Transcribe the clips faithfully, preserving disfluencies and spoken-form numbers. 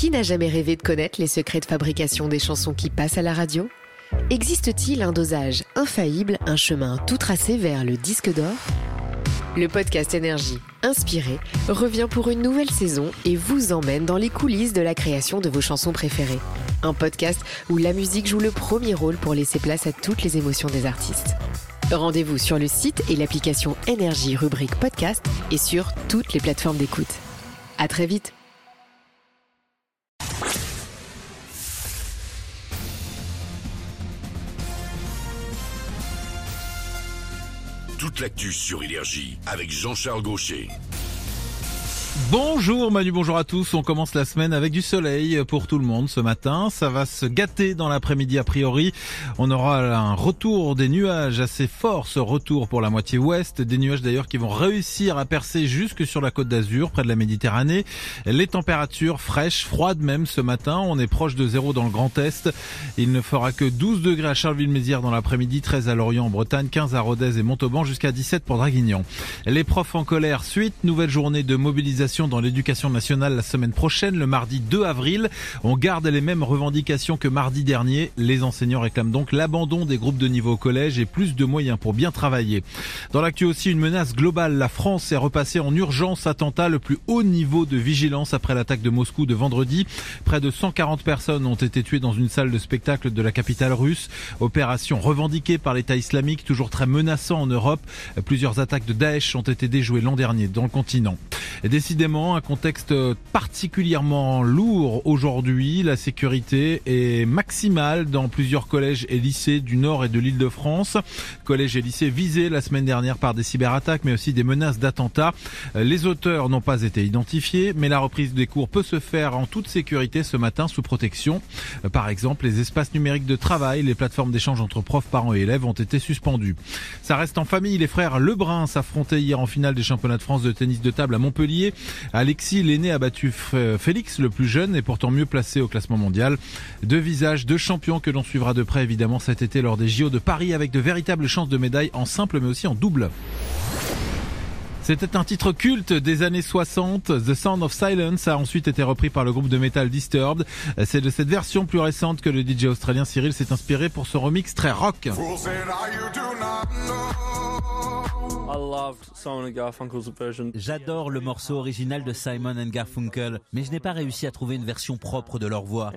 Qui n'a jamais rêvé de connaître les secrets de fabrication des chansons qui passent à la radio ? Existe-t-il un dosage infaillible, un chemin tout tracé vers le disque d'or ? Le podcast Énergie, inspiré, revient pour une nouvelle saison et vous emmène dans les coulisses de la création de vos chansons préférées. Un podcast où la musique joue le premier rôle pour laisser place à toutes les émotions des artistes. Rendez-vous sur le site et l'application Énergie rubrique podcast et sur toutes les plateformes d'écoute. À très vite. Toute l'actu sur Énergie avec Jean-Charles Gaucher. Bonjour Manu, bonjour à tous. On commence la semaine avec du soleil pour tout le monde ce matin. Ça va se gâter dans l'après-midi a priori. On aura un retour des nuages assez fort, ce retour pour la moitié ouest. Des nuages d'ailleurs qui vont réussir à percer jusque sur la côte d'Azur, près de la Méditerranée. Les températures fraîches, froides même ce matin. On est proche de zéro dans le Grand Est. Il ne fera que douze degrés à Charleville-Mézières dans l'après-midi, treize à Lorient en Bretagne, quinze à Rodez et Montauban, jusqu'à dix-sept pour Draguignan. Les profs en colère, suite, nouvelle journée de mobilisation dans l'éducation nationale la semaine prochaine, le mardi deux avril. On garde les mêmes revendications que mardi dernier. Les enseignants réclament donc l'abandon des groupes de niveau au collège et plus de moyens pour bien travailler. Dans l'actu aussi, une menace globale. La France est repassée en urgence attentat, le plus haut niveau de vigilance après l'attaque de Moscou de vendredi. Près de cent quarante personnes ont été tuées dans une salle de spectacle de la capitale russe. Opération revendiquée par l'État islamique, toujours très menaçant en Europe. Plusieurs attaques de Daesh ont été déjouées l'an dernier dans le continent. Décidément, un contexte particulièrement lourd aujourd'hui. La sécurité est maximale dans plusieurs collèges et lycées du Nord et de l'Île-de-France. Collèges et lycées visés la semaine dernière par des cyberattaques, mais aussi des menaces d'attentats. Les auteurs n'ont pas été identifiés, mais la reprise des cours peut se faire en toute sécurité ce matin sous protection. Par exemple, les espaces numériques de travail, les plateformes d'échange entre profs, parents et élèves ont été suspendus. Ça reste en famille. Les frères Lebrun s'affrontaient hier en finale des championnats de France de tennis de table à Montpellier. Alexis, l'aîné, a battu Félix, le plus jeune, et pourtant mieux placé au classement mondial. Deux visages, deux champions que l'on suivra de près évidemment cet été lors des J O de Paris, avec de véritables chances de médailles en simple mais aussi en double. C'était un titre culte des années soixante. The Sound of Silence a ensuite été repris par le groupe de métal Disturbed. C'est de cette version plus récente que le D J australien Cyril s'est inspiré pour son remix très rock. J'adore le morceau original de Simon and Garfunkel, mais je n'ai pas réussi à trouver une version propre de leur voix.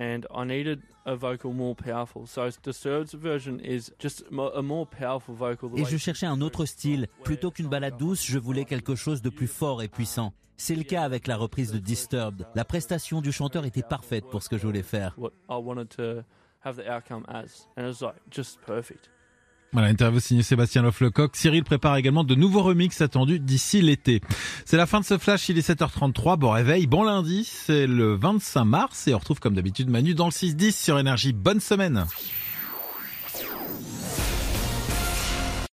Et je cherchais un autre style. Plutôt qu'une ballade douce, je voulais quelque chose de plus fort et puissant. C'est le cas avec la reprise de Disturbed. La prestation du chanteur était parfaite pour ce que je voulais faire. Voilà, interview signée Sébastien Loff-Lecoq. Cyril prépare également de nouveaux remixes attendus d'ici l'été. C'est la fin de ce flash, il est sept heures trente-trois. Bon réveil, bon lundi, c'est le vingt-cinq mars et on retrouve comme d'habitude Manu dans le six dix sur Énergie. Bonne semaine.